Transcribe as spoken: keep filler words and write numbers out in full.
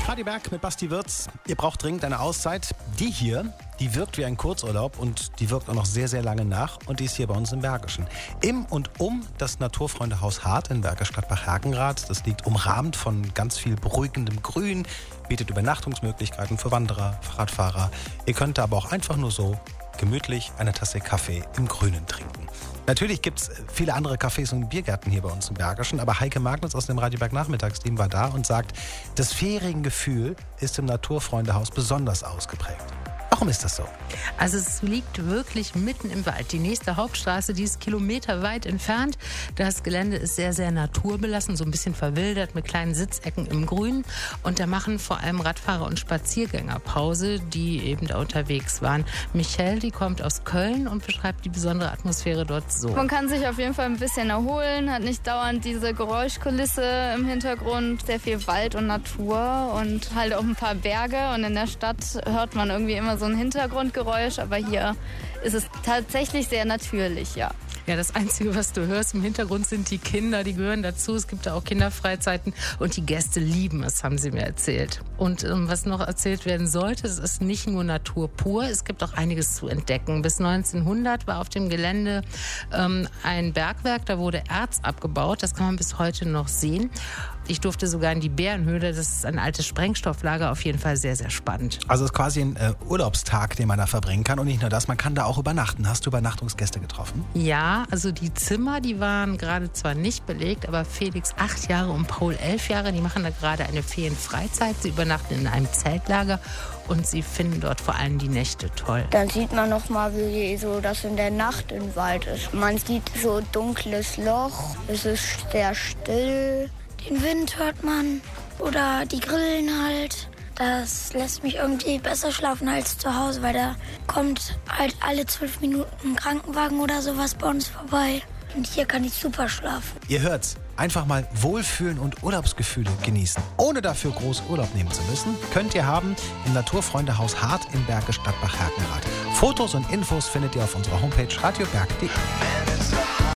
Radio Berg mit Basti Wirz. Ihr braucht dringend eine Auszeit. Die hier, die wirkt wie ein Kurzurlaub und die wirkt auch noch sehr, sehr lange nach. Und die ist hier bei uns im Bergischen. Im und um das Naturfreundehaus Hart in Bergisch Gladbach-Herkenrath. Das liegt umrahmt von ganz viel beruhigendem Grün, bietet Übernachtungsmöglichkeiten für Wanderer, Fahrradfahrer. Ihr könnt aber auch einfach nur so gemütlich eine Tasse Kaffee im Grünen trinken. Natürlich gibt es viele andere Cafés und Biergärten hier bei uns im Bergischen, aber Heike Magnitz aus dem Radio Berg Nachmittagsteam war da und sagt, das Feriengefühl ist im Naturfreundehaus besonders ausgeprägt. Warum ist das so? Also es liegt wirklich mitten im Wald. Die nächste Hauptstraße, die ist kilometerweit entfernt. Das Gelände ist sehr, sehr naturbelassen, so ein bisschen verwildert mit kleinen Sitzecken im Grün. Und da machen vor allem Radfahrer und Spaziergänger Pause, die eben da unterwegs waren. Michelle, die kommt aus Köln und beschreibt die besondere Atmosphäre dort so. Man kann sich auf jeden Fall ein bisschen erholen, hat nicht dauernd diese Geräuschkulisse im Hintergrund, sehr viel Wald und Natur und halt auch ein paar Berge. Und in der Stadt hört man irgendwie immer so ein Hintergrundgeräusch, aber hier ist es tatsächlich sehr natürlich, ja. Ja, das Einzige, was du hörst im Hintergrund, sind die Kinder, die gehören dazu. Es gibt da auch Kinderfreizeiten und die Gäste lieben es, haben sie mir erzählt. Und ähm, was noch erzählt werden sollte, es ist nicht nur Natur pur, es gibt auch einiges zu entdecken. Bis neunzehnhundert war auf dem Gelände ähm, ein Bergwerk, da wurde Erz abgebaut, das kann man bis heute noch sehen. Ich durfte sogar in die Bärenhöhle, das ist ein altes Sprengstofflager, auf jeden Fall sehr, sehr spannend. Also es ist quasi ein äh, Urlaubstag, den man da verbringen kann und nicht nur das, man kann da auch übernachten. Hast du Übernachtungsgäste getroffen? Ja, also die Zimmer, die waren gerade zwar nicht belegt, aber Felix acht Jahre und Paul elf Jahre, die machen da gerade eine Ferienfreizeit. Sie übernachten in einem Zeltlager und sie finden dort vor allem die Nächte toll. Dann sieht man noch mal, wie so das in der Nacht im Wald ist. Man sieht so ein dunkles Loch, es ist sehr still. Den Wind hört man oder die Grillen halt. Das lässt mich irgendwie besser schlafen als zu Hause, weil da kommt halt alle zwölf Minuten ein Krankenwagen oder sowas bei uns vorbei. Und hier kann ich super schlafen. Ihr hört's. Einfach mal Wohlfühlen und Urlaubsgefühle genießen. Ohne dafür groß Urlaub nehmen zu müssen, könnt ihr haben im Naturfreundehaus Hart in Bergisch Gladbach-Herkenrath. Fotos und Infos findet ihr auf unserer Homepage radioberg punkt de.